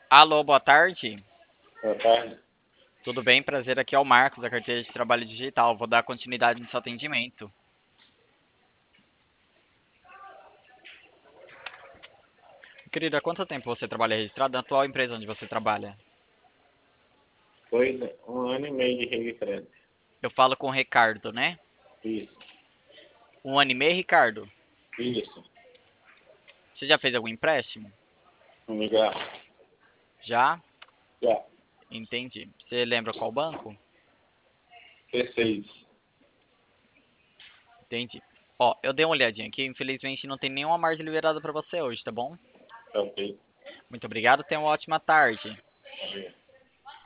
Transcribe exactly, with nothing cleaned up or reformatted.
Alô, boa tarde. Boa tarde. Tudo bem? Prazer, aqui é o Marcos, da carteira de trabalho digital. Vou dar continuidade no seu atendimento. Querida, há quanto tempo você trabalha registrado na atual empresa onde você trabalha? Foi um ano e meio de registrado. Eu falo com o Ricardo, né? Isso, Um ano e meio, Ricardo? isso. Você já fez algum empréstimo? Já, Já? já. Entendi. Você lembra qual banco? C seis. Entendi. Ó, eu dei uma olhadinha aqui, infelizmente não tem nenhuma margem liberada para você hoje, tá bom? Ok. Muito obrigado, tenha uma ótima tarde.